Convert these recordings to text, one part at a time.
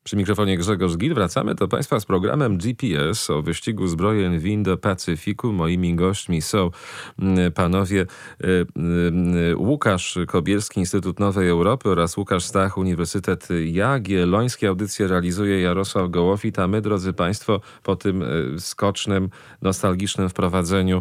Przy mikrofonie Grzegorz Gil. Wracamy do Państwa z programem GPS o wyścigu zbrojeń w Indo-Pacyfiku. Moimi gośćmi są panowie Łukasz Kobielski, Instytut Nowej Europy oraz Łukasz Stach, Uniwersytet Jagielloński. Audycję realizuje Jarosław Gołowit, a my, drodzy Państwo, po tym skocznym, nostalgicznym wprowadzeniu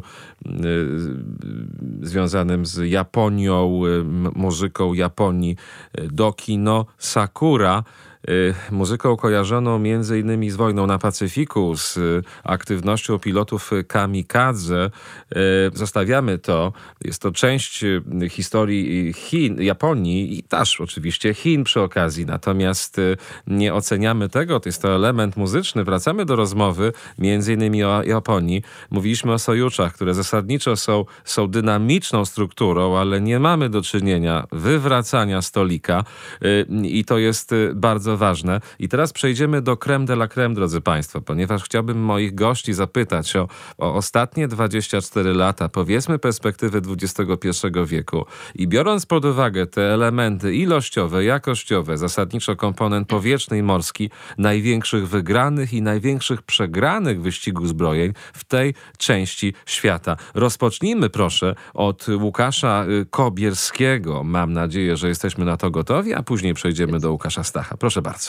związanym z Japonią, muzyką Japonii do kino Sakura, muzyką kojarzoną między innymi z wojną na Pacyfiku, z aktywnością pilotów kamikadze. Zostawiamy to. Jest to część historii Japonii i też oczywiście Chin przy okazji. Natomiast nie oceniamy tego. To jest to element muzyczny. Wracamy do rozmowy między innymi o Japonii. Mówiliśmy o sojuszach, które zasadniczo są dynamiczną strukturą, ale nie mamy do czynienia wywracania stolika i to jest bardzo ważne. I teraz przejdziemy do crème de la crème, drodzy Państwo, ponieważ chciałbym moich gości zapytać o ostatnie 24 lata, powiedzmy perspektywy XXI wieku i biorąc pod uwagę te elementy ilościowe, jakościowe, zasadniczo komponent powietrzny i morski, największych wygranych i największych przegranych wyścigu zbrojeń w tej części świata. Rozpocznijmy proszę od Łukasza Kobielskiego. Mam nadzieję, że jesteśmy na to gotowi, a później przejdziemy do Łukasza Stacha. Proszę bardzo.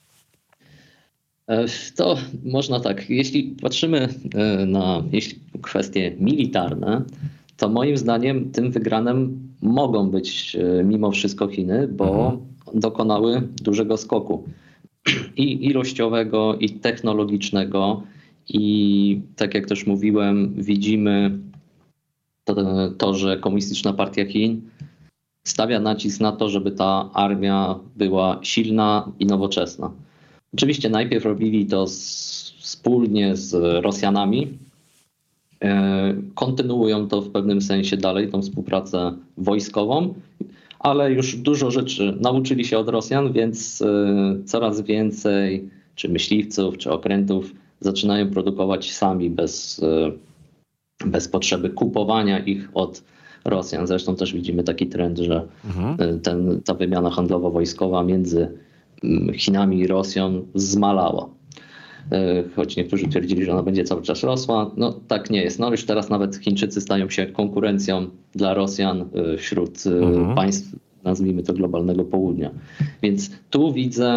To można tak. Jeśli patrzymy na kwestie militarne, to moim zdaniem tym wygranym mogą być mimo wszystko Chiny, bo dokonały dużego skoku i ilościowego, i technologicznego. I tak jak też mówiłem, widzimy to, że Komunistyczna Partia Chin stawia nacisk na to, żeby ta armia była silna i nowoczesna. Oczywiście najpierw robili to wspólnie z Rosjanami. Kontynuują to w pewnym sensie dalej, tą współpracę wojskową, ale już dużo rzeczy nauczyli się od Rosjan, więc coraz więcej czy myśliwców, czy okrętów zaczynają produkować sami bez potrzeby kupowania ich od Rosjan. Zresztą też widzimy taki trend, że ta wymiana handlowo-wojskowa między Chinami i Rosją zmalała. Choć niektórzy twierdzili, że ona będzie cały czas rosła. No tak nie jest. No już teraz nawet Chińczycy stają się konkurencją dla Rosjan wśród państw, nazwijmy to, globalnego południa. Więc tu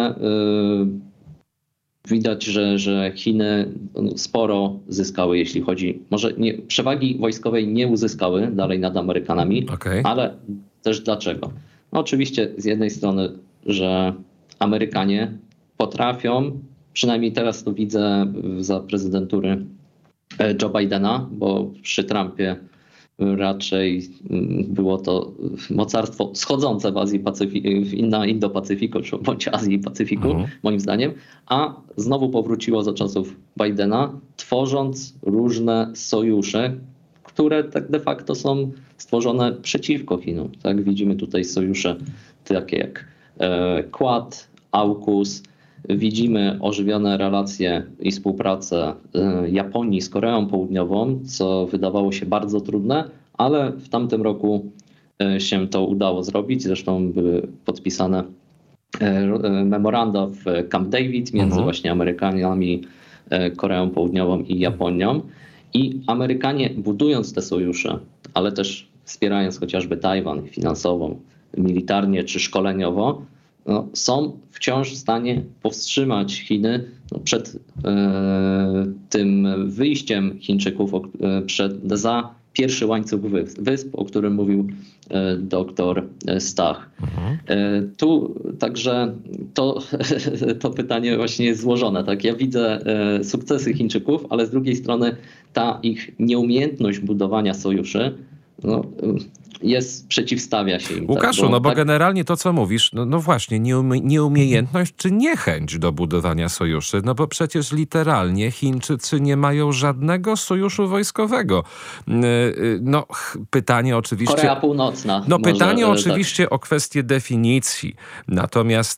widać, że Chiny sporo zyskały, jeśli chodzi, może przewagi wojskowej nie uzyskały dalej nad Amerykanami, ale też dlaczego? No oczywiście z jednej strony, że Amerykanie potrafią, przynajmniej teraz to widzę za prezydentury Joe Bidena, bo przy Trumpie raczej było to mocarstwo schodzące w Azji na Indo-Pacyfiku, czy bądź Azji i Pacyfiku, moim zdaniem, a znowu powróciło za czasów Bidena, tworząc różne sojusze, które tak de facto są stworzone przeciwko Chinom. Tak? Widzimy tutaj sojusze takie jak Quad, AUKUS. Widzimy ożywione relacje i współpracę Japonii z Koreą Południową, co wydawało się bardzo trudne, ale w tamtym roku się to udało zrobić. Zresztą były podpisane memoranda w Camp David między właśnie Amerykanami, Koreą Południową i Japonią. I Amerykanie, budując te sojusze, ale też wspierając chociażby Tajwan finansowo, militarnie czy szkoleniowo, są wciąż w stanie powstrzymać Chiny przed tym wyjściem Chińczyków za pierwszy łańcuch wysp, o którym mówił doktor Stach. Tu także to pytanie właśnie jest złożone. Tak? Ja widzę sukcesy Chińczyków, ale z drugiej strony ta ich nieumiejętność budowania sojuszy przeciwstawia się im. Łukaszu, bo generalnie to, co mówisz, no właśnie, nieumiejętność czy niechęć do budowania sojuszy, no bo przecież literalnie Chińczycy nie mają żadnego sojuszu wojskowego. No, pytanie oczywiście... Korea Północna. No, pytanie oczywiście o kwestię definicji. Natomiast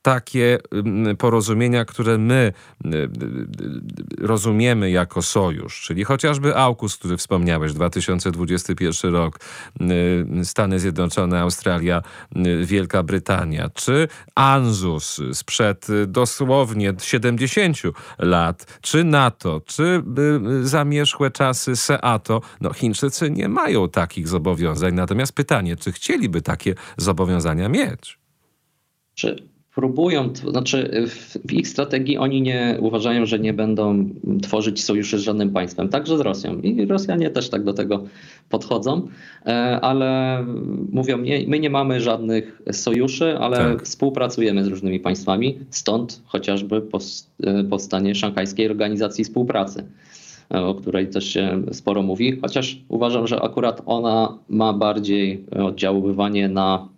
takie porozumienia, które my rozumiemy jako sojusz, czyli chociażby AUKUS, który wspomniałeś, 2021 rok, Stany Zjednoczone, Australia, Wielka Brytania, czy ANZUS sprzed dosłownie 70 lat, czy NATO, czy zamierzchłe czasy SEATO, Chińczycy nie mają takich zobowiązań. Natomiast pytanie, czy chcieliby takie zobowiązania mieć? Czy próbują, w ich strategii oni nie uważają, że nie będą tworzyć sojuszy z żadnym państwem, także z Rosją. I Rosjanie też tak do tego podchodzą, ale mówią, my nie mamy żadnych sojuszy, ale współpracujemy z różnymi państwami, stąd chociażby powstanie Szanghajskiej Organizacji Współpracy, o której też się sporo mówi, chociaż uważam, że akurat ona ma bardziej oddziaływanie na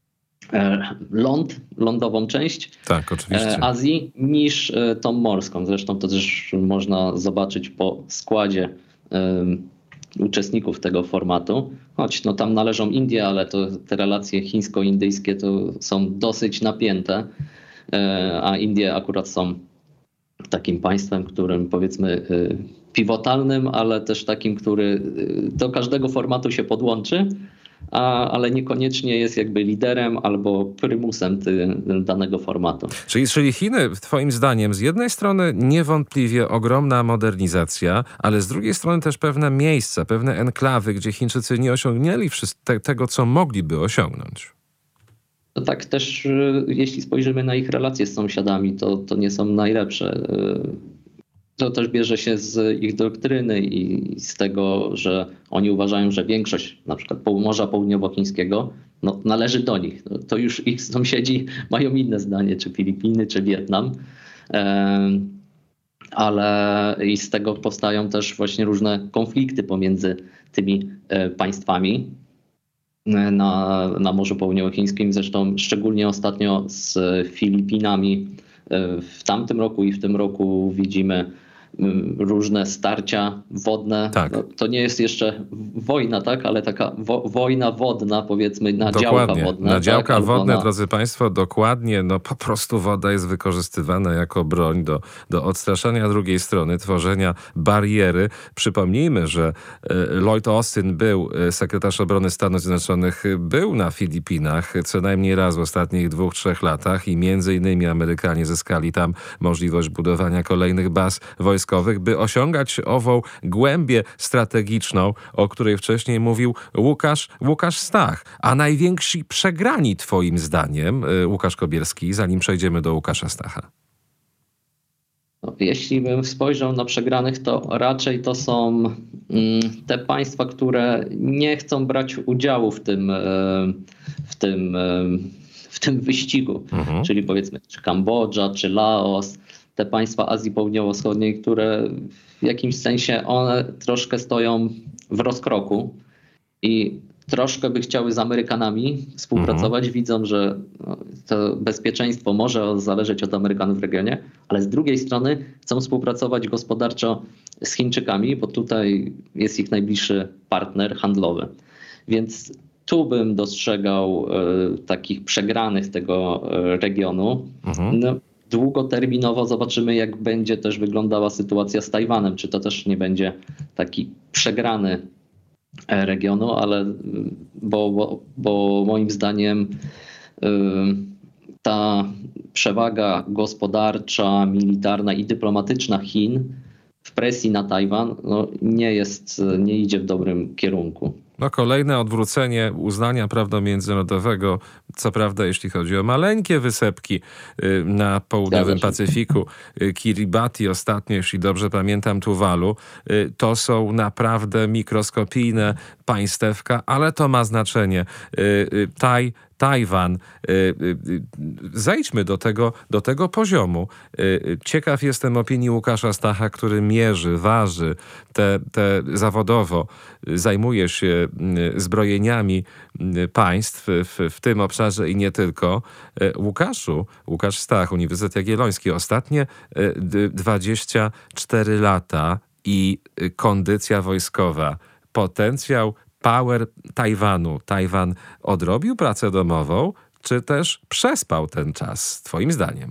lądową część Azji niż tą morską. Zresztą to też można zobaczyć po składzie uczestników tego formatu. Choć tam należą Indie, ale te relacje chińsko-indyjskie to są dosyć napięte, a Indie akurat są takim państwem, którym powiedzmy pivotalnym, ale też takim, który do każdego formatu się podłączy, ale niekoniecznie jest jakby liderem albo prymusem danego formatu. Czyli Chiny, twoim zdaniem, z jednej strony niewątpliwie ogromna modernizacja, ale z drugiej strony też pewne miejsca, pewne enklawy, gdzie Chińczycy nie osiągnęli tego, co mogliby osiągnąć. To tak też, jeśli spojrzymy na ich relacje z sąsiadami, to nie są najlepsze. To też bierze się z ich doktryny i z tego, że oni uważają, że większość na przykład Morza Południowochińskiego należy do nich. To już ich sąsiedzi mają inne zdanie, czy Filipiny, czy Wietnam. Ale i z tego powstają też właśnie różne konflikty pomiędzy tymi państwami na Morzu Południowochińskim. Zresztą szczególnie ostatnio z Filipinami w tamtym roku i w tym roku widzimy różne starcia wodne. Tak. To nie jest jeszcze wojna, ale taka wojna wodna, powiedzmy, na działka wodne. Na działka wodne, drodzy Państwo, dokładnie, po prostu woda jest wykorzystywana jako broń do odstraszania drugiej strony, tworzenia bariery. Przypomnijmy, że Lloyd Austin sekretarz obrony Stanów Zjednoczonych, był na Filipinach co najmniej raz w ostatnich 2-3 latach i między innymi Amerykanie zyskali tam możliwość budowania kolejnych baz wojskowych, by osiągać ową głębię strategiczną, o której wcześniej mówił Łukasz Stach. A najwięksi przegrani twoim zdaniem, Łukasz Kobielski, zanim przejdziemy do Łukasza Stacha? Jeśli bym spojrzał na przegranych, to raczej to są te państwa, które nie chcą brać udziału w tym wyścigu. Czyli powiedzmy czy Kambodża, czy Laos, te państwa Azji Południowo-Wschodniej, które w jakimś sensie one troszkę stoją w rozkroku i troszkę by chciały z Amerykanami współpracować. Widzą, że to bezpieczeństwo może zależeć od Amerykanów w regionie, ale z drugiej strony chcą współpracować gospodarczo z Chińczykami, bo tutaj jest ich najbliższy partner handlowy. Więc tu bym dostrzegał takich przegranych tego regionu. Długoterminowo zobaczymy, jak będzie też wyglądała sytuacja z Tajwanem. Czy to też nie będzie taki przegrany regionu, ale bo moim zdaniem ta przewaga gospodarcza, militarna i dyplomatyczna Chin w presji na Tajwan nie idzie w dobrym kierunku. Kolejne odwrócenie uznania prawa międzynarodowego, co prawda jeśli chodzi o maleńkie wysepki na południowym Pacyfiku, Kiribati ostatnio, jeśli dobrze pamiętam, Tuwalu, to są naprawdę mikroskopijne państewka, ale to ma znaczenie. Tajwan. Zejdźmy do tego poziomu. Ciekaw jestem opinii Łukasza Stacha, który mierzy, waży te zawodowo, zajmuje się zbrojeniami państw w tym obszarze i nie tylko. Łukasz Stach, Uniwersytet Jagielloński, ostatnie 24 lata i kondycja wojskowa, potencjał, power Tajwanu. Tajwan odrobił pracę domową, czy też przespał ten czas, twoim zdaniem?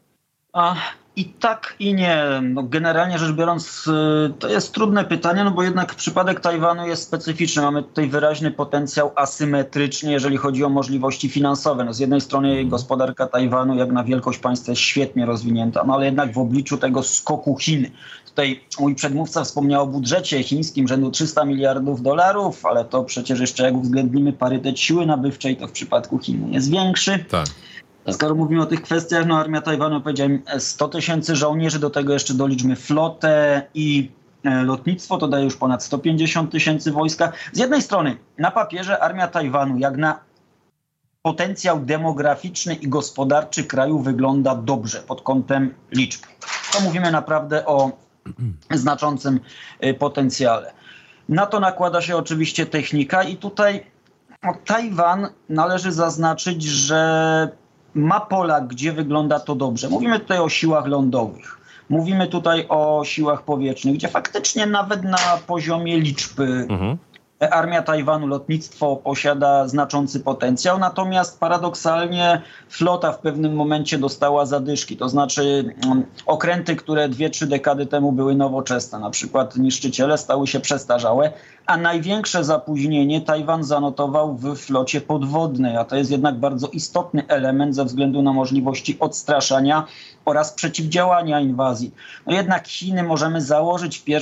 I tak, i nie. No, generalnie rzecz biorąc, to jest trudne pytanie, no bo jednak przypadek Tajwanu jest specyficzny. Mamy tutaj wyraźny potencjał asymetryczny, jeżeli chodzi o możliwości finansowe. No, z jednej strony gospodarka Tajwanu, jak na wielkość państwa, jest świetnie rozwinięta, no ale jednak w obliczu tego skoku Chin. Tutaj mój przedmówca wspomniał o budżecie chińskim rzędu $300 miliardów, ale to przecież jeszcze jak uwzględnimy parytet siły nabywczej, to w przypadku Chin jest większy. Tak. Skoro mówimy o tych kwestiach, no armia Tajwanu, powiedziałem, 100 000 żołnierzy, do tego jeszcze doliczmy flotę i lotnictwo, to daje już ponad 150 000 wojska. Z jednej strony na papierze armia Tajwanu, jak na potencjał demograficzny i gospodarczy kraju, wygląda dobrze pod kątem liczb. To mówimy naprawdę o znaczącym potencjale. Na to nakłada się oczywiście technika i tutaj Tajwan należy zaznaczyć, że ma pola, gdzie wygląda to dobrze. Mówimy tutaj o siłach lądowych, mówimy tutaj o siłach powietrznych, gdzie faktycznie nawet na poziomie liczby armia Tajwanu, lotnictwo posiada znaczący potencjał, natomiast paradoksalnie flota w pewnym momencie dostała zadyszki, to znaczy okręty, które 2-3 dekady temu były nowoczesne, na przykład niszczyciele, stały się przestarzałe, a największe zapóźnienie Tajwan zanotował w flocie podwodnej, a to jest jednak bardzo istotny element ze względu na możliwości odstraszania oraz przeciwdziałania inwazji. No jednak Chiny, możemy założyć, w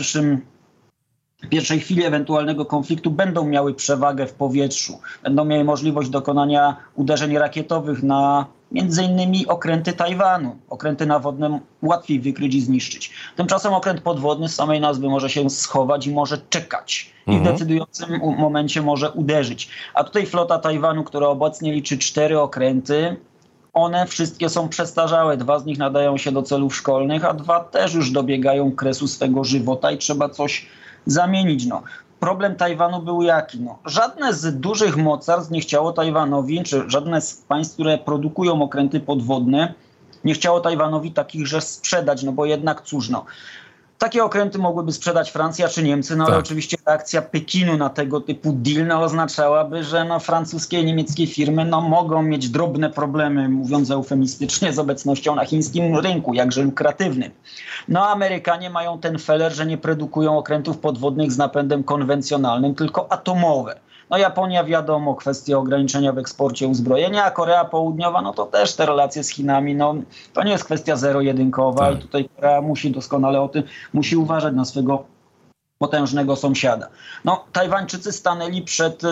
pierwszej chwili ewentualnego konfliktu będą miały przewagę w powietrzu. Będą miały możliwość dokonania uderzeń rakietowych na między innymi okręty Tajwanu. Okręty nawodne łatwiej wykryć i zniszczyć. Tymczasem okręt podwodny z samej nazwy może się schować i może czekać. I w decydującym momencie może uderzyć. A tutaj flota Tajwanu, która obecnie liczy 4 okręty, one wszystkie są przestarzałe. 2 z nich nadają się do celów szkolnych, a 2 też już dobiegają kresu swego żywota i trzeba coś zamienić. No. Problem Tajwanu był jaki? No, żadne z dużych mocarstw nie chciało Tajwanowi, czy żadne z państw, które produkują okręty podwodne, nie chciało Tajwanowi takich sprzedać, no bo jednak cóż, no. Takie okręty mogłyby sprzedać Francja czy Niemcy, no ale oczywiście reakcja Pekinu na tego typu deal oznaczałaby, że francuskie i niemieckie firmy mogą mieć drobne problemy, mówiąc eufemistycznie, z obecnością na chińskim rynku, jakże lukratywnym. No a Amerykanie mają ten feler, że nie produkują okrętów podwodnych z napędem konwencjonalnym, tylko atomowe. No Japonia, wiadomo, kwestia ograniczenia w eksporcie uzbrojenia, a Korea Południowa, no to też te relacje z Chinami, no to nie jest kwestia zero-jedynkowa i tutaj Korea musi doskonale o tym, musi uważać na swego potężnego sąsiada. No Tajwańczycy stanęli przed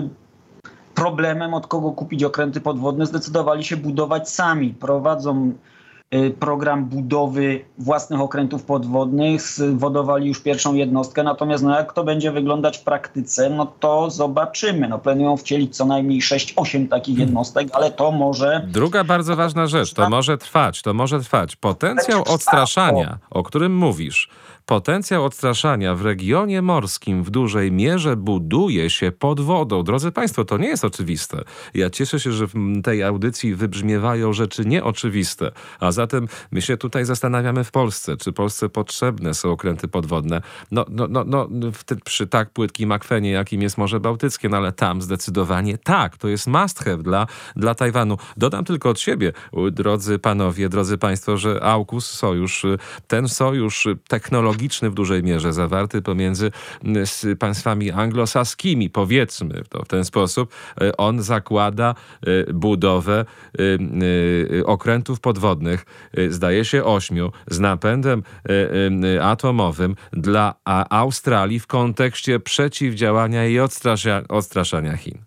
problemem, od kogo kupić okręty podwodne, zdecydowali się budować sami, prowadzą program budowy własnych okrętów podwodnych, zwodowali już pierwszą jednostkę, natomiast jak to będzie wyglądać w praktyce, no to zobaczymy. No, planują wcielić co najmniej 6-8 takich jednostek, ale to może... Druga bardzo ważna rzecz, to może trwać. Potencjał odstraszania, o którym mówisz, potencjał odstraszania w regionie morskim w dużej mierze buduje się pod wodą. Drodzy Państwo, to nie jest oczywiste. Ja cieszę się, że w tej audycji wybrzmiewają rzeczy nieoczywiste. A zatem my się tutaj zastanawiamy w Polsce, czy Polsce potrzebne są okręty podwodne. Przy tak płytkim akwenie, jakim jest Morze Bałtyckie, no ale tam zdecydowanie tak. To jest must have dla Tajwanu. Dodam tylko od siebie, drodzy panowie, drodzy państwo, że AUKUS, sojusz, ten sojusz technologiczny w dużej mierze zawarty pomiędzy państwami anglosaskimi, powiedzmy to w ten sposób, on zakłada budowę okrętów podwodnych, zdaje się 8, z napędem atomowym dla Australii w kontekście przeciwdziałania i odstraszania Chin.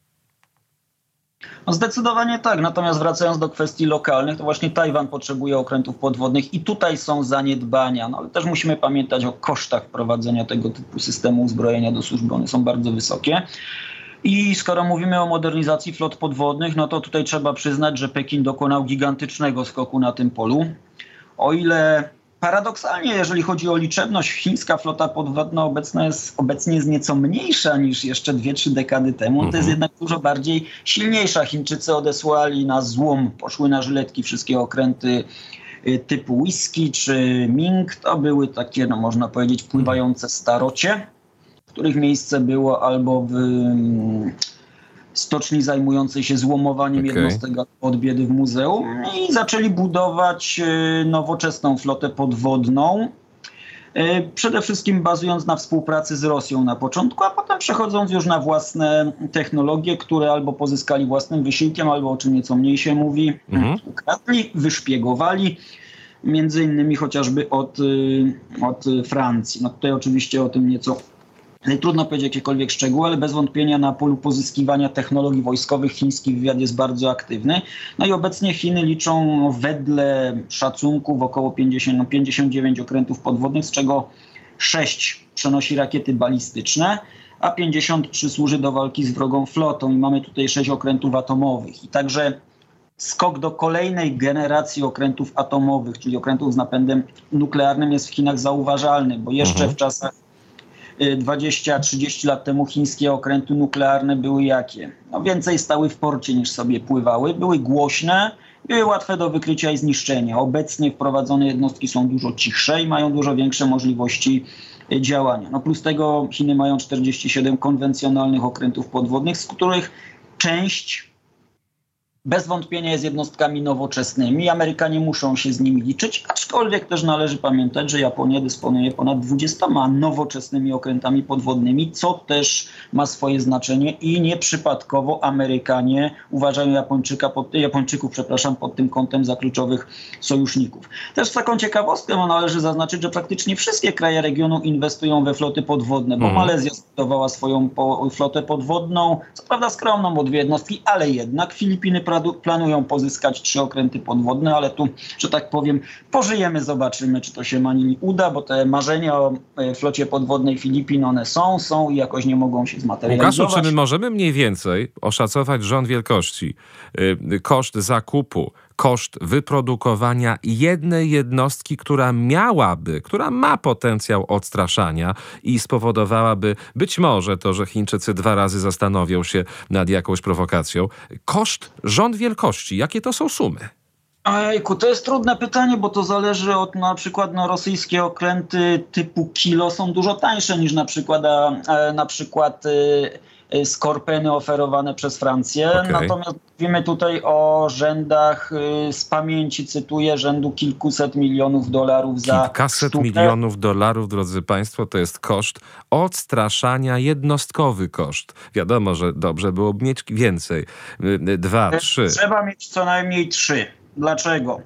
No zdecydowanie tak, natomiast wracając do kwestii lokalnych, to właśnie Tajwan potrzebuje okrętów podwodnych i tutaj są zaniedbania, no ale też musimy pamiętać o kosztach wprowadzenia tego typu systemu uzbrojenia do służby, one są bardzo wysokie. I skoro mówimy o modernizacji flot podwodnych, no to tutaj trzeba przyznać, że Pekin dokonał gigantycznego skoku na tym polu. O ile paradoksalnie, jeżeli chodzi o liczebność, chińska flota podwodna obecnie jest nieco mniejsza niż jeszcze 2-3 dekady temu. To jest jednak dużo bardziej silniejsza. Chińczycy odesłali na złom, poszły na żyletki wszystkie okręty typu whisky czy Ming. To były takie, można powiedzieć, pływające starocie, w których miejsce było albo stoczni zajmującej się złomowaniem jednostek od biedy w muzeum i zaczęli budować nowoczesną flotę podwodną. Przede wszystkim bazując na współpracy z Rosją na początku, a potem przechodząc już na własne technologie, które albo pozyskali własnym wysiłkiem, albo o czym nieco mniej się mówi, ukradli, wyszpiegowali, między innymi chociażby od Francji. No tutaj oczywiście o tym nieco trudno powiedzieć jakiekolwiek szczegóły, ale bez wątpienia na polu pozyskiwania technologii wojskowych chiński wywiad jest bardzo aktywny. No i obecnie Chiny liczą wedle szacunków około 59 okrętów podwodnych, z czego 6 przenosi rakiety balistyczne, a 53 służy do walki z wrogą flotą i mamy tutaj 6 okrętów atomowych. I także skok do kolejnej generacji okrętów atomowych, czyli okrętów z napędem nuklearnym, jest w Chinach zauważalny, bo jeszcze w czasach 20-30 lat temu chińskie okręty nuklearne były jakie? No więcej stały w porcie niż sobie pływały, były głośne, były łatwe do wykrycia i zniszczenia. Obecnie wprowadzone jednostki są dużo cichsze i mają dużo większe możliwości działania. No plus tego Chiny mają 47 konwencjonalnych okrętów podwodnych, z których część bez wątpienia jest jednostkami nowoczesnymi. Amerykanie muszą się z nimi liczyć, aczkolwiek też należy pamiętać, że Japonia dysponuje ponad 20 nowoczesnymi okrętami podwodnymi, co też ma swoje znaczenie i nieprzypadkowo Amerykanie uważają Japończyków pod tym kątem za kluczowych sojuszników. Też taką ciekawostkę należy zaznaczyć, że praktycznie wszystkie kraje regionu inwestują we floty podwodne, bo Malezja zbudowała swoją flotę podwodną, co prawda skromną, bo 2 jednostki, ale jednak Filipiny planują pozyskać 3 okręty podwodne, ale tu, że tak powiem, pożyjemy, zobaczymy, czy to się Manili uda, bo te marzenia o flocie podwodnej Filipin, one są i jakoś nie mogą się zmaterializować. Łukaszu, czy my możemy mniej więcej oszacować rząd wielkości, koszt zakupu, koszt wyprodukowania jednej jednostki, która ma potencjał odstraszania i spowodowałaby być może to, że Chińczycy 2 razy zastanowią się nad jakąś prowokacją. Koszt, rząd wielkości, jakie to są sumy? Ojejku, to jest trudne pytanie, bo to zależy od na przykład rosyjskie okręty typu kilo są dużo tańsze niż na przykład skorpeny oferowane przez Francję. Natomiast mówimy tutaj o rzędach, z pamięci cytuję, rzędu kilkuset milionów dolarów za kilkaset sztukę. milionów dolarów, drodzy Państwo, to jest koszt odstraszania, jednostkowy koszt. Wiadomo, że dobrze byłoby mieć więcej. 2, 3. Trzeba mieć co najmniej 3. Dlaczego?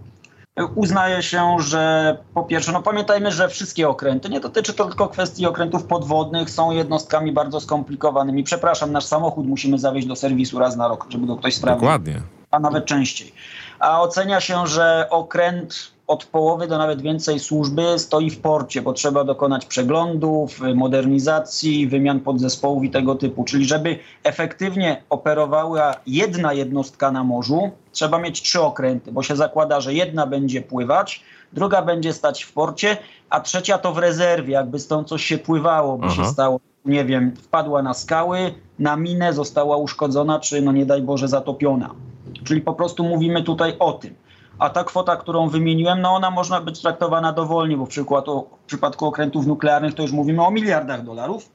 Uznaje się, że po pierwsze, pamiętajmy, że wszystkie okręty, nie dotyczy to tylko kwestii okrętów podwodnych, są jednostkami bardzo skomplikowanymi. Przepraszam, nasz samochód musimy zawieźć do serwisu raz na rok, żeby go ktoś sprawdził. Dokładnie. A nawet częściej. A ocenia się, że okręt od połowy do nawet więcej służby stoi w porcie, bo trzeba dokonać przeglądów, modernizacji, wymian podzespołów i tego typu. Czyli żeby efektywnie operowała jedna jednostka na morzu, trzeba mieć 3 okręty, bo się zakłada, że jedna będzie pływać, druga będzie stać w porcie, a trzecia to w rezerwie, jakby stąd coś się pływało, by się stało, nie wiem, wpadła na skały, na minę, została uszkodzona, czy nie daj Boże zatopiona. Czyli po prostu mówimy tutaj o tym. A ta kwota, którą wymieniłem, ona można być traktowana dowolnie, bo w przypadku okrętów nuklearnych to już mówimy o miliardach dolarów,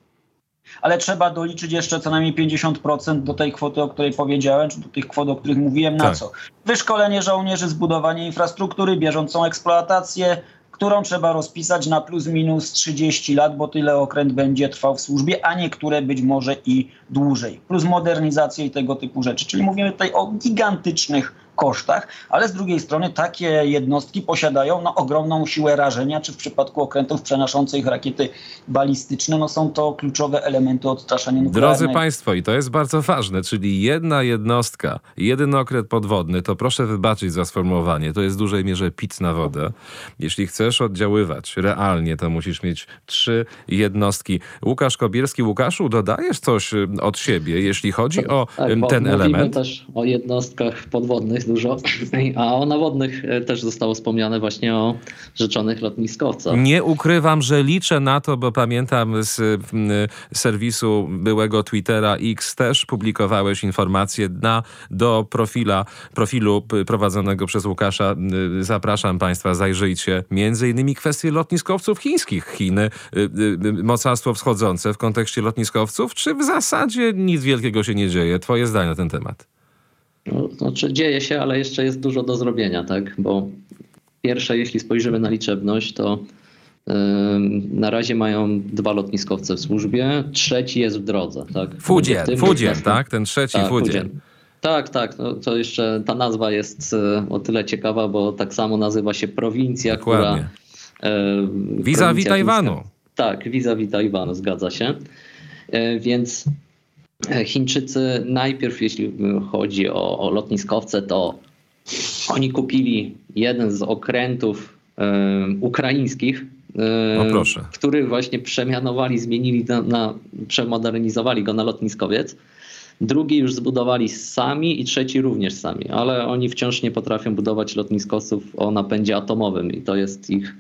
ale trzeba doliczyć jeszcze co najmniej 50% do tej kwoty, o której powiedziałem, czy do tych kwot, o których mówiłem, na co? Wyszkolenie żołnierzy, zbudowanie infrastruktury, bieżącą eksploatację, którą trzeba rozpisać na plus minus 30 lat, bo tyle okręt będzie trwał w służbie, a niektóre być może i dłużej. Plus modernizację i tego typu rzeczy. Czyli mówimy tutaj o gigantycznych kosztach, ale z drugiej strony takie jednostki posiadają ogromną siłę rażenia, czy w przypadku okrętów przenoszących rakiety balistyczne, są to kluczowe elementy odstraszania nuklearnego. Drodzy Państwo, i to jest bardzo ważne, czyli jedna jednostka, jeden okręt podwodny, to proszę wybaczyć za sformułowanie, to jest w dużej mierze pic na wodę. Jeśli chcesz oddziaływać realnie, to musisz mieć 3 jednostki. Łukasz Kobierski. Łukaszu, dodajesz coś od siebie, jeśli chodzi o ten element? Mówimy też o jednostkach podwodnych, dużo. A o nawodnych też zostało wspomniane właśnie o rzeczonych lotniskowcach. Nie ukrywam, że liczę na to, bo pamiętam z serwisu byłego Twittera X też publikowałeś informacje do profilu prowadzonego przez Łukasza. Zapraszam Państwa, zajrzyjcie. Między innymi kwestie lotniskowców chińskich. Chiny, mocarstwo wschodzące w kontekście lotniskowców, czy w zasadzie nic wielkiego się nie dzieje? Twoje zdanie na ten temat. No, znaczy dzieje się, ale jeszcze jest dużo do zrobienia, tak? Bo pierwsze, jeśli spojrzymy na liczebność, to na razie mają 2 lotniskowce w służbie, trzeci jest w drodze, tak? Fujian, tak? Ten trzeci tak, Fujian. Tak. No, to jeszcze ta nazwa jest o tyle ciekawa, bo tak samo nazywa się prowincja, dokładnie. Vis-a-vis Tajwanu. Tak, vis-a-vis Tajwanu, zgadza się. Więc Chińczycy najpierw, jeśli chodzi o lotniskowce, to oni kupili jeden z okrętów ukraińskich, który właśnie przemianowali, zmienili, przemodernizowali go na lotniskowiec. Drugi już zbudowali sami i trzeci również sami, ale oni wciąż nie potrafią budować lotniskowców o napędzie atomowym i to jest ich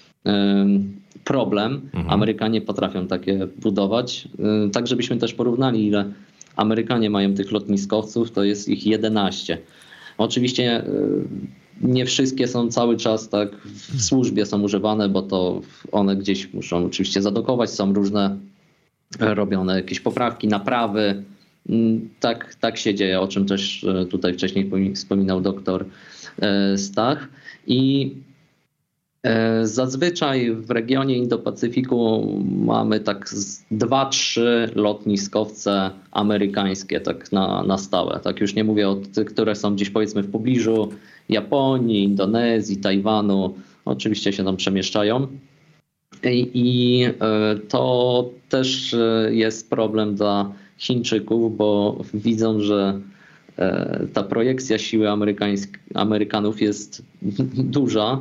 problem. Amerykanie potrafią takie budować. Tak, żebyśmy też porównali, ile Amerykanie mają tych lotniskowców, to jest ich 11. Oczywiście nie wszystkie są cały czas tak w służbie są używane, bo to one gdzieś muszą oczywiście zadokować, są różne robione jakieś poprawki, naprawy. Tak się dzieje, o czym też tutaj wcześniej wspominał doktor Stach. I zazwyczaj w regionie Indo-Pacyfiku mamy tak 2-3 lotniskowce amerykańskie tak na stałe. Tak już nie mówię o tych, które są gdzieś powiedzmy w pobliżu Japonii, Indonezji, Tajwanu. Oczywiście się tam przemieszczają. I to też jest problem dla Chińczyków, bo widzą, że ta projekcja siły Amerykanów jest duża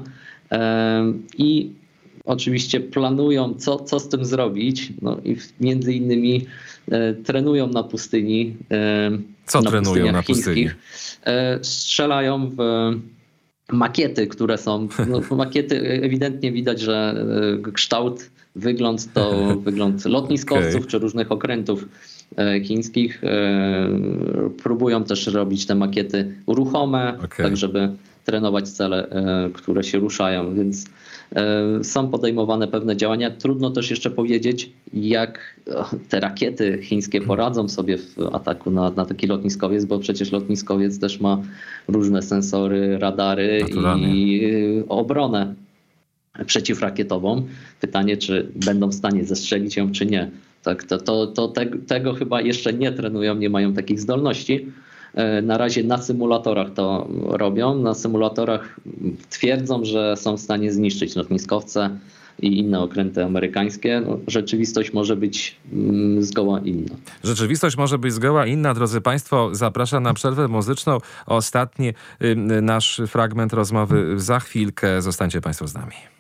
i oczywiście planują, co z tym zrobić. No i między innymi trenują na pustyni. Co trenują na pustyni? Strzelają w makiety, które są. Makiety ewidentnie widać, że kształt, wygląd to wygląd lotniskowców czy różnych okrętów chińskich. Próbują też robić te makiety ruchome, tak żeby trenować cele, które się ruszają, więc są podejmowane pewne działania. Trudno też jeszcze powiedzieć, jak te rakiety chińskie poradzą sobie w ataku na taki lotniskowiec, bo przecież lotniskowiec też ma różne sensory, radary i obronę przeciwrakietową. Pytanie, czy będą w stanie zestrzelić ją, czy nie. Tak, tego chyba jeszcze nie trenują, nie mają takich zdolności. Na razie na symulatorach to robią. Na symulatorach twierdzą, że są w stanie zniszczyć lotniskowce i inne okręty amerykańskie. Rzeczywistość może być zgoła inna. Rzeczywistość może być zgoła inna. Drodzy Państwo, zapraszam na przerwę muzyczną. Ostatni nasz fragment rozmowy za chwilkę. Zostańcie Państwo z nami.